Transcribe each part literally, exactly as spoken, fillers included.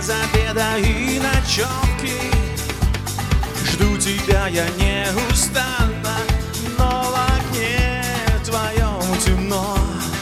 без обеда и ночевки. Жду тебя я неустанно, но в окне твоем темно.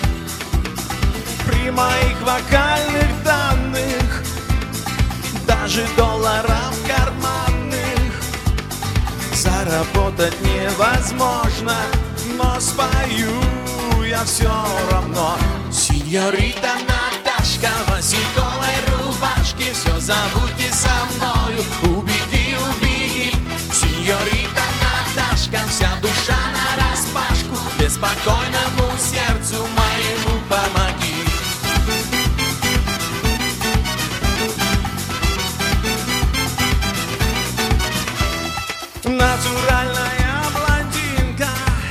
При моих вокальных данных даже долларов карманных заработать невозможно, но спою я все равно. Сеньорита Наташка в васильковой рубашке, все забудьте со мною, убеги, убеги. Сеньорита Наташка, вся душа нараспашку, беспокойному сердцу моему помоги. Натуральная блондинка,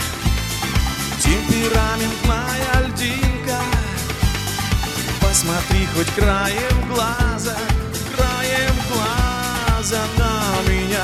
темпераментная льдинка. Посмотри хоть краем глаза, краем глаза на меня.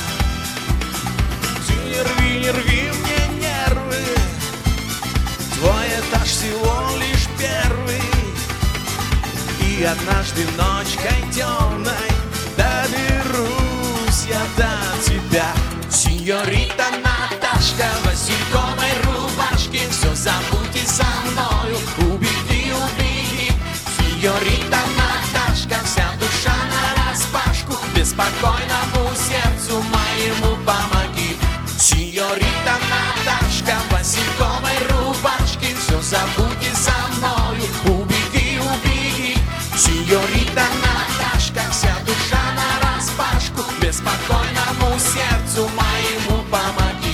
Ты не рви, не рви мне нервы, твой этаж всего лишь первый. И однажды ночкой темной доберусь я до тебя. Сеньорита Наташка в васильковой рубашке, все забудьте со мною, убеги, убеги. Сеньорита Наташка, вся душа нараспашку, беспокойному сердцу моему помоги. Сеньорита Наташка в васильковой рубашке, все забудьте со мною, убеги, убеги. Сеньорита Наташка, вся душа нараспашку, беспокойному сердцу моему помоги.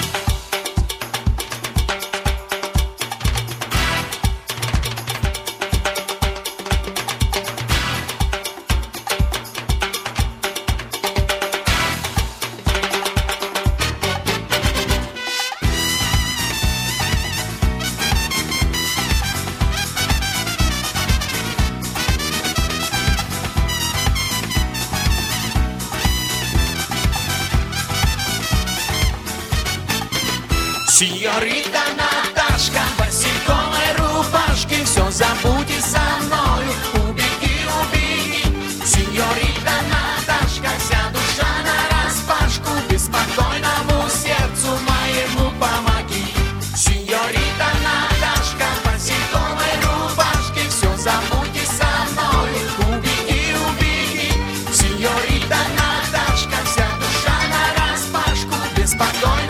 Сеньорита Наташка в васильковой рубашке, все забудьте со мною, убеги, убеги. Сеньорита Наташка, вся душа нараспашку, беспокойному сердцу моему помоги. Сеньорита Наташка в васильковой рубашке, все забудьте со мною, убеги, убеги. Сеньорита Наташка, вся душа нараспашку, беспокойному